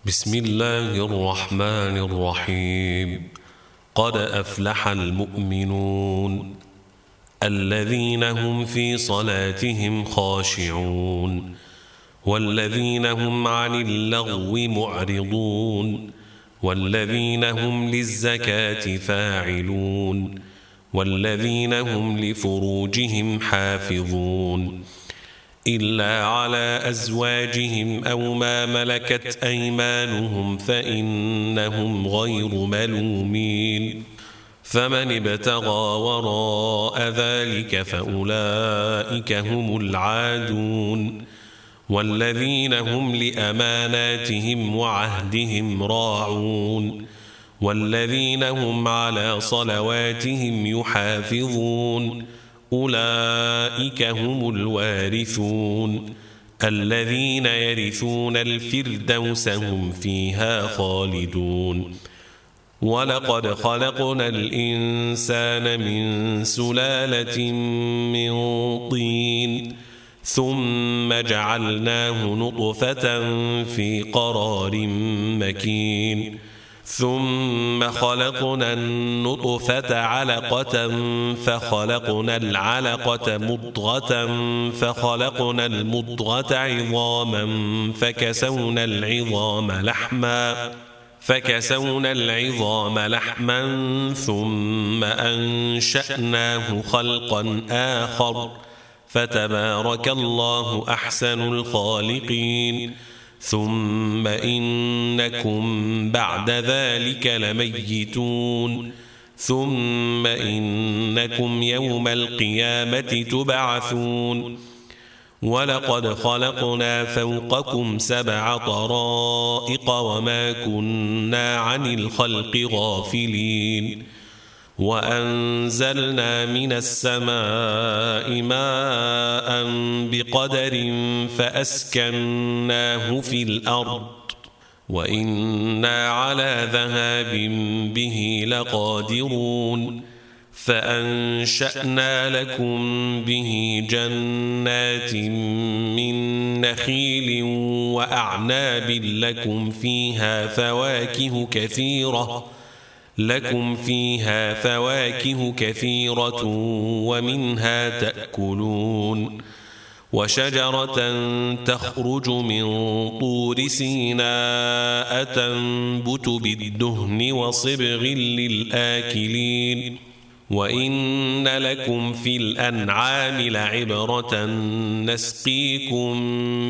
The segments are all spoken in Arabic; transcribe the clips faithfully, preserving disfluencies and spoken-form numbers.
بسم الله الرحمن الرحيم. قد أفلح المؤمنون الذين هم في صلاتهم خاشعون والذين هم عن اللغو معرضون والذين هم للزكاة فاعلون والذين هم لفروجهم حافظون إلا على أزواجهم أو ما ملكت أيمانهم فإنهم غير ملومين. فمن ابتغى وراء ذلك فأولئك هم العادون والذين هم لأماناتهم وعهدهم راعون والذين هم على صلواتهم يحافظون أولئك هم الوارثون الذين يرثون الفردوس هم فيها خالدون. ولقد خلقنا الإنسان من سلالة من طين ثم جعلناه نطفة في قرار مكين ثم خلقنا النطفة علقة فخلقنا العلقة مضغة فخلقنا المضغة عظاما فكسونا العظام لحما فكسونا العظام لحما ثم أنشأناه خلقا آخر فتبارك الله أحسن الخالقين. ثم إنكم بعد ذلك لميتون ثم إنكم يوم القيامة تبعثون. ولقد خلقنا فوقكم سبع طرائق وما كنا عن الخلق غافلين وأنزلنا من السماء ماء بقدر فأسكناه في الأرض وإنا على ذهاب به لقادرون. فأنشأنا لكم به جنات من نخيل وأعناب لكم فيها فواكه كثيرة لكم فيها فواكه كثيرة ومنها تأكلون. وشجرة تخرج من طور سيناء تنبت بالدهن وصبغ للآكلين. وإن لكم في الأنعام لعبرة نسقيكم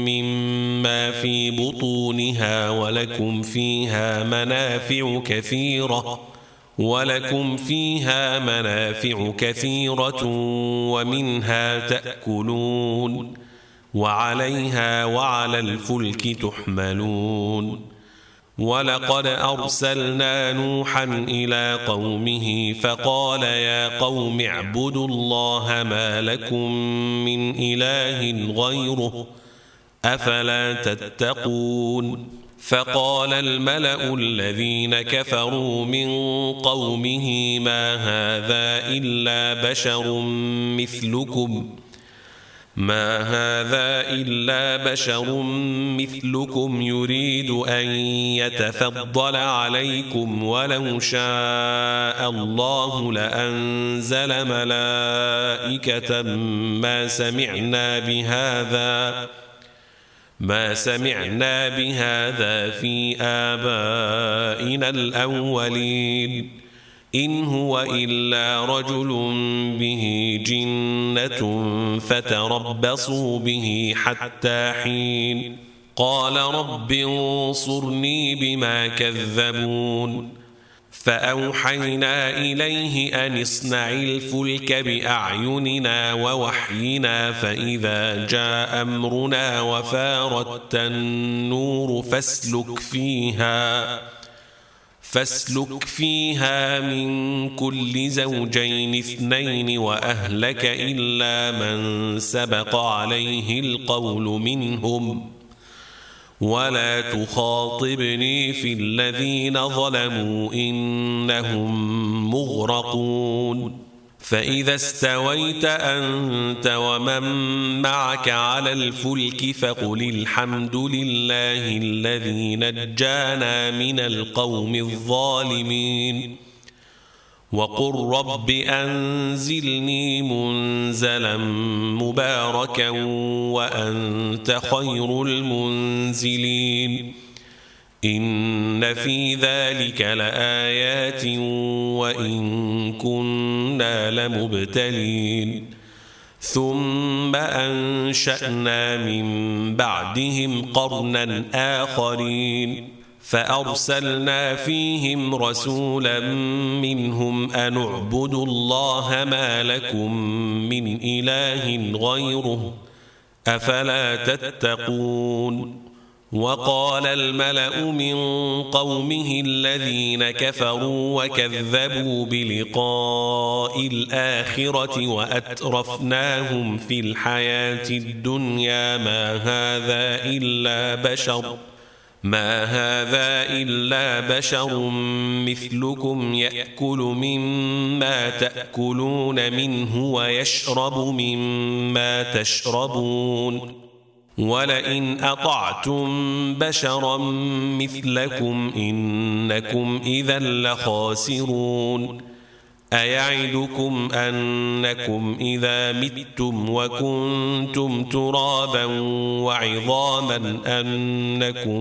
مما في بطونها ولكم فيها منافع كثيرة ولكم فيها منافع كثيرة ومنها تأكلون وعليها وعلى الفلك تحملون. ولقد أرسلنا نوحا إلى قومه فقال يا قوم اعبدوا الله ما لكم من إله غيره أفلا تتقون. فقال الملأ الذين كفروا من قومه ما هذا إلا بشر مثلكم ما هذا إلا بشر مثلكم يريد أن يتفضل عليكم ولو شاء الله لأنزل ملائكة ما سمعنا بهذا ما سمعنا بهذا في آبائنا الأولين إن هو إلا رجل به جنة فتربصوا به حتى حين. قال رب انصرني بما كذبون. فأوحينا إليه أن اصنع الفلك بأعيننا ووحينا فإذا جاء أمرنا وفارت النور فاسلك فيها فاسلك فيها من كل زوجين اثنين وأهلك إلا من سبق عليه القول منهم ولا تخاطبني في الذين ظلموا إنهم مغرقون. فإذا استويت أنت ومن معك على الفلك فقل الحمد لله الذي نجانا من القوم الظالمين وقل رب أنزلني منزلا مباركا وأنت خير المنزلين إن في ذلك لآيات وإن كنا لمبتلين ثم أنشأنا من بعدهم قرنا آخرين فأرسلنا فيهم رسولا منهم أن اعبدوا الله ما لكم من إله غيره أفلا تتقون وقال الملأ من قومه الذين كفروا وكذبوا بلقاء الآخرة وأترفناهم في الحياة الدنيا ما هذا إلا بشر ما هذا إلا بشر مثلكم يأكل مما تأكلون منه ويشرب مما تشربون ولئن أطعتم بشرا مثلكم إنكم إذا لخاسرون أيعدكم أنكم إذا متم وكنتم ترابا وعظاما أنكم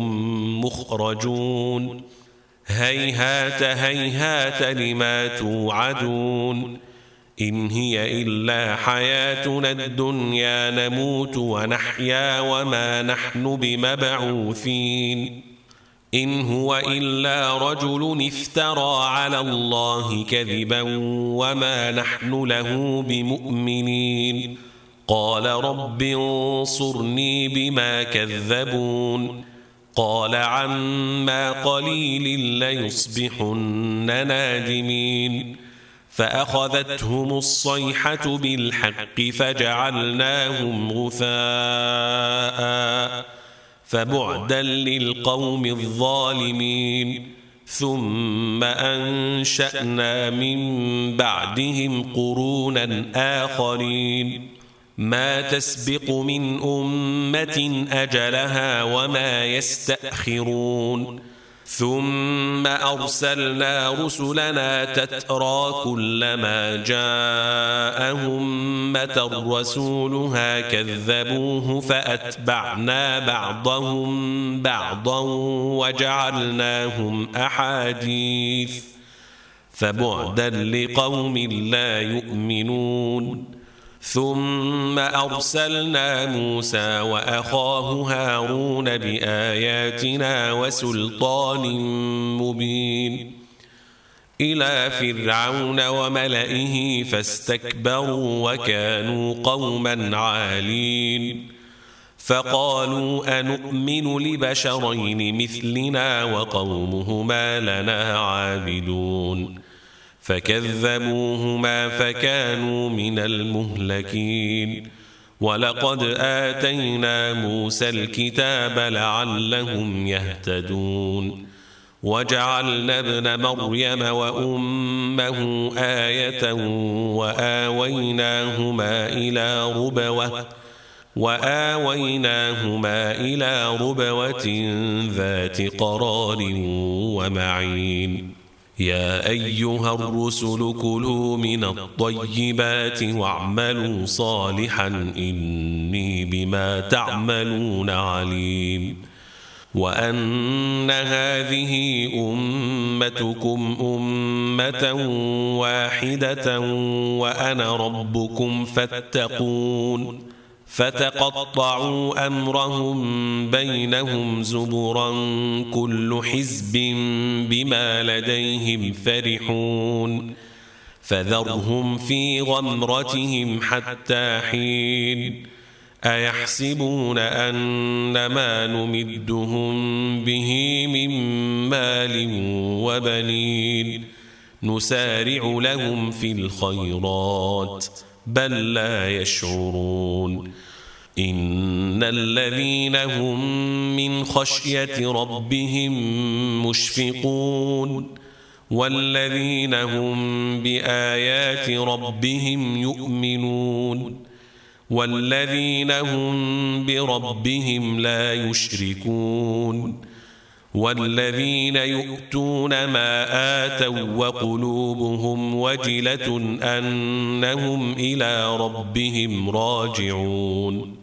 مخرجون هيهات هيهات لما توعدون إن هي إلا حياتنا الدنيا نموت ونحيا وما نحن بمبعوثين إن هو إلا رجل افترى على الله كذبا وما نحن له بمؤمنين قال رب انصرني بما كذبون قال عما قليل ليصبحن نادمين فأخذتهم الصيحة بالحق فجعلناهم غثاء فبعدا للقوم الظالمين ثم أنشأنا من بعدهم قرونا آخرين ما تسبق من أمة أجلها وما يستأخرون ثم أرسلنا رسلنا تترى كلما جاءهم أمة رسولها كذبوه فأتبعنا بعضهم بعضا وجعلناهم أحاديث فبعدا لقوم لا يؤمنون ثم أرسلنا موسى وأخاه هارون بآياتنا وسلطان مبين إلى فرعون وملئه فاستكبروا وكانوا قوما عالين فقالوا أنؤمن لبشرين مثلنا وقومهما لنا عابدون فكذبوهما فكانوا من المهلكين ولقد آتينا موسى الكتاب لعلهم يهتدون وجعلنا ابن مريم وأمه آية وآويناهما إلى ربوة وآويناهما إلى ربوة ذات قرار ومعين يا أيها الرسل كلوا من الطيبات واعملوا صالحا إني بما تعملون عليم وأن هذه أمتكم أمة واحدة وأنا ربكم فاتقون فتقطعوا أمرهم بينهم زبرا كل حزب بما لديهم فرحون فذرهم في غمرتهم حتى حين أيحسبون أن ما نمدهم به من مال وبنين نسارع لهم في الخيرات بل لا يشعرون إن الذين هم من خشية ربهم مشفقون والذين هم بآيات ربهم يؤمنون والذين هم بربهم لا يشركون والذين يؤتون ما آتوا وقلوبهم وجلة أنهم إلى ربهم راجعون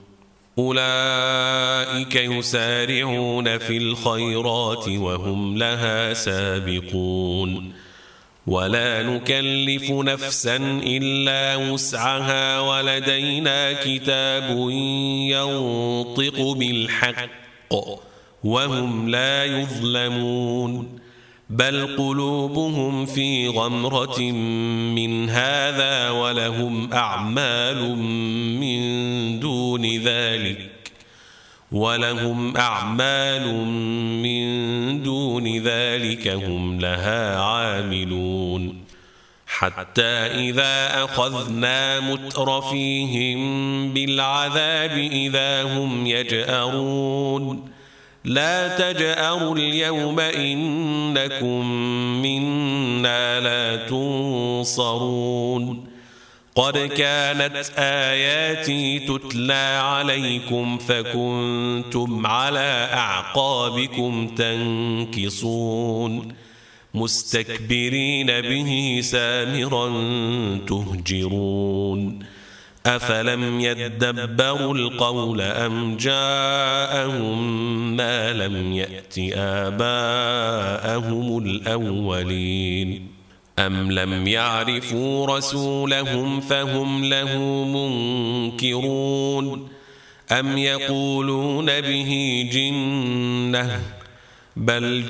أولئك يسارعون في الخيرات وهم لها سابقون ولا نكلف نفسا إلا وسعها ولدينا كتاب ينطق بالحق وهم لا يظلمون بل قلوبهم في غمرة من هذا ولهم أعمال من دون ذلك ولهم أعمال من دون ذلك هم لها عاملون حتى إذا أخذنا مترفيهم بالعذاب إذا هم يجأرون لا تجأروا اليوم إنكم منا لا تنصرون قد كانت آياتي تتلى عليكم فكنتم على أعقابكم تنكصون مستكبرين به سامرا تهجرون أفلم يدبروا القول أم جاءهم ما لم يأت آباءهم الأولين أم لم يعرفوا رسولهم فهم له منكرون أم يقولون به جنة بل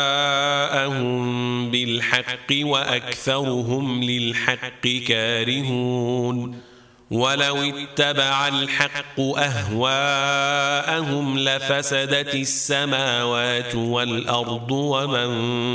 جاءهم بالحق وأكثرهم للحق كارهون ولو اتبع الحق أهواءهم لفسدت السماوات والأرض ومن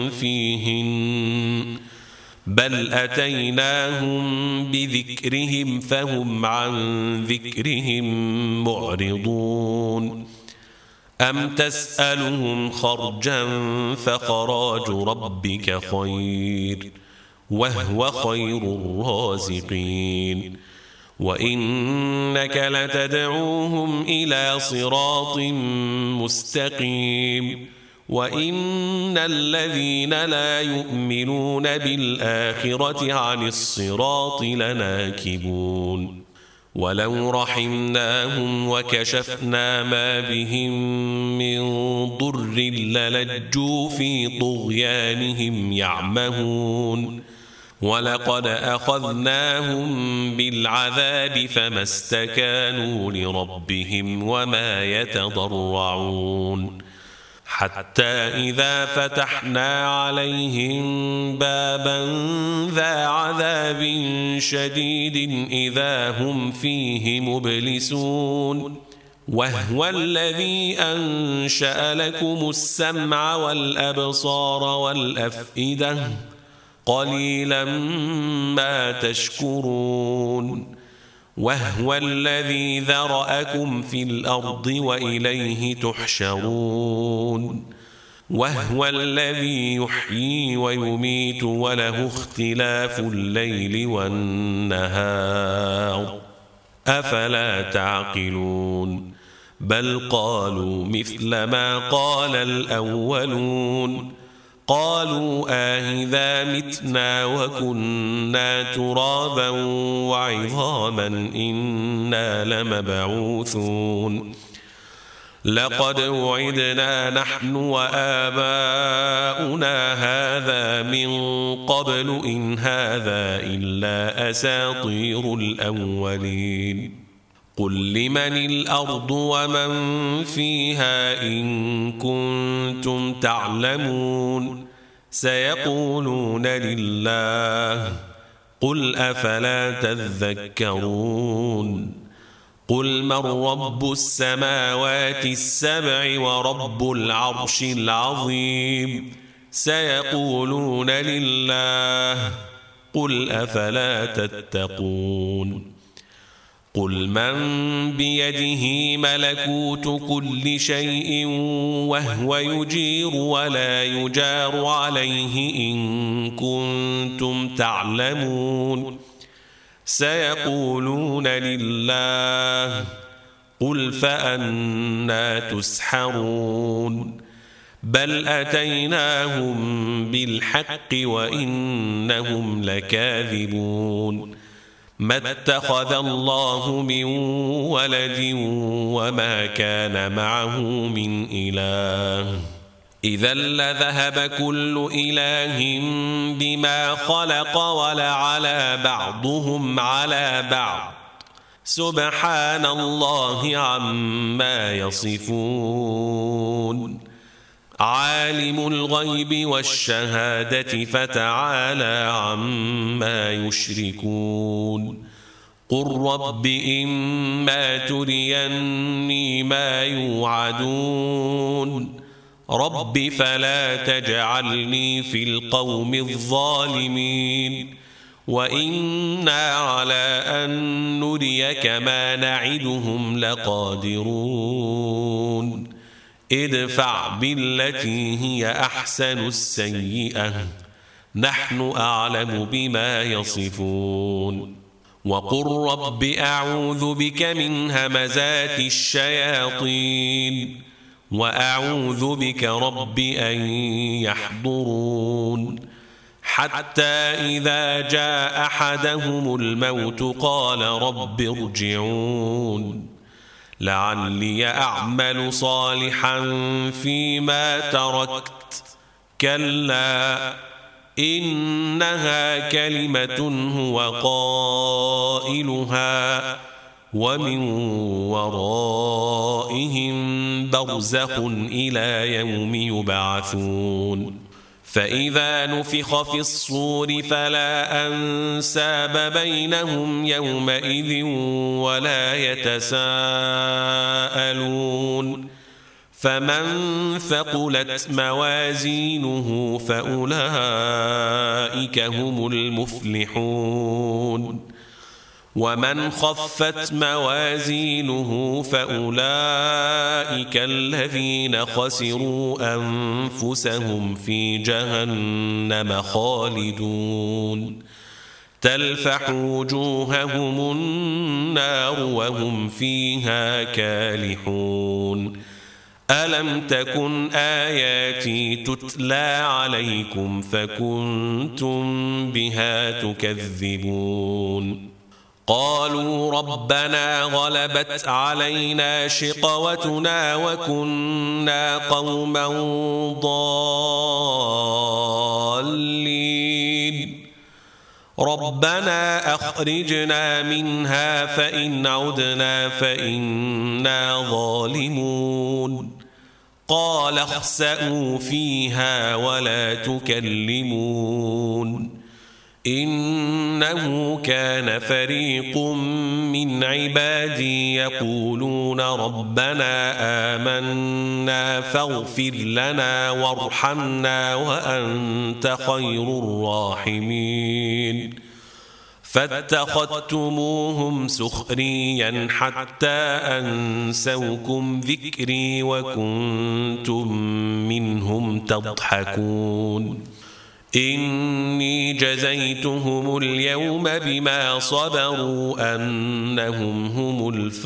فيهن بل أتيناهم بذكرهم فهم عن ذكرهم معرضون أم تسألهم خرجا فخراج ربك خير وهو خير الرازقين وإنك لتدعوهم إلى صراط مستقيم وإن الذين لا يؤمنون بالآخرة عن الصراط لناكبون ولو رحمناهم وكشفنا ما بهم من ضر للجوا في طغيانهم يعمهون ولقد أخذناهم بالعذاب فما استكانوا لربهم وما يتضرعون حتى إذا فتحنا عليهم بابا ذا عذاب شديد إذا هم فيه مبلسون وهو الذي أنشأ لكم السمع والأبصار والأفئدة قليلا ما تشكرون وهو الذي ذرأكم في الأرض وإليه تحشرون وهو الذي يحيي ويميت وله اختلاف الليل والنهار أفلا تعقلون بل قالوا مثل ما قال الأولون قالوا آئذا متنا وكنا ترابا وعظاما إنا لمبعوثون لقد وعدنا نحن وآباؤنا هذا من قبل إن هذا إلا أساطير الأولين قل لمن الأرض ومن فيها إن كنتم تعلمون سيقولون لله قل أفلا تذكرون قل من رب السماوات السبع ورب العرش العظيم سيقولون لله قل أفلا تتقون قل من بيده ملكوت كل شيء وهو يجير ولا يجار عليه إن كنتم تعلمون سيقولون لله قل فأنى تسحرون بل أتيناهم بالحق وإنهم لكاذبون ما اتخذ الله من ولد وما كان معه من إله إذا لذهب كل إله بما خلق ولعلى بعضهم على بعض سبحان الله عما يصفون عالم الغيب والشهادة فتعالى عما يشركون قل رب إما تريني ما يوعدون رب فلا تجعلني في القوم الظالمين وإنا على أن نريك ما نعدهم لقادرون ادفع بالتي هي أحسن السيئة نحن أعلم بما يصفون وقل رب أعوذ بك من همزات الشياطين وأعوذ بك رب أن يحضرون حتى إذا جاء أحدهم الموت قال رب ارجعون لعلي أعمل صالحا فيما تركت كلا إنها كلمة هو قائلها ومن ورائهم برزخ إلى يوم يبعثون فإذا نفخ في الصور فلا أنساب بينهم يومئذ ولا يتساءلون فمن ثقلت موازينه فأولئك هم المفلحون ومن خفت موازينه فأولئك الذين خسروا أنفسهم في جهنم خالدون تلفح وجوههم النار وهم فيها كالحون ألم تكن آياتي تتلى عليكم فكنتم بها تكذبون قالوا ربنا غلبت علينا شقوتنا وكنا قوما ضالين ربنا أخرجنا منها فإن عدنا فإنا ظالمون قال اخسئوا فيها ولا تكلمون إنه كان فريق من عبادي يقولون ربنا آمنا فاغفر لنا وارحمنا وأنت خير الراحمين فاتخذتموهم سخريا حتى أنسوكم ذكري وكنتم منهم تضحكون إني جزيتهم اليوم بما صبروا أنهم هم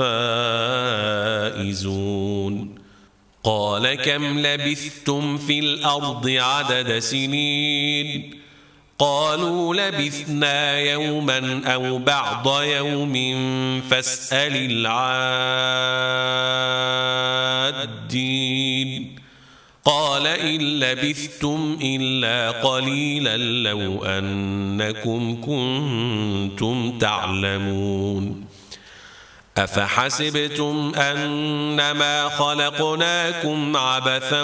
الفائزون قال كم لبثتم في الأرض عدد سنين قالوا لبثنا يوما أو بعض يوم فاسأل العادين قال إن لبثتم إلا قليلا لو أنكم كنتم تعلمون أفحسبتم أنما خلقناكم عبثا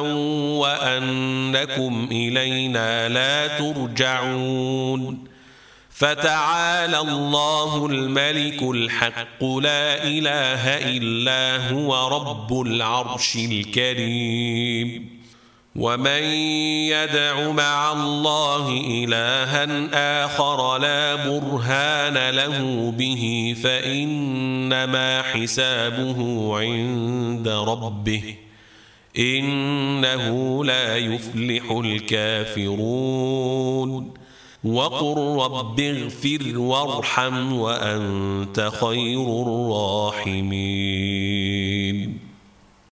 وأنكم إلينا لا ترجعون فتعالى الله الملك الحق لا إله إلا هو رب العرش الكريم ومن يدع مع الله إلها آخر لا برهان له به فإنما حسابه عند ربه إنه لا يفلح الكافرون وقل رب اغفر وارحم وأنت خير الراحمين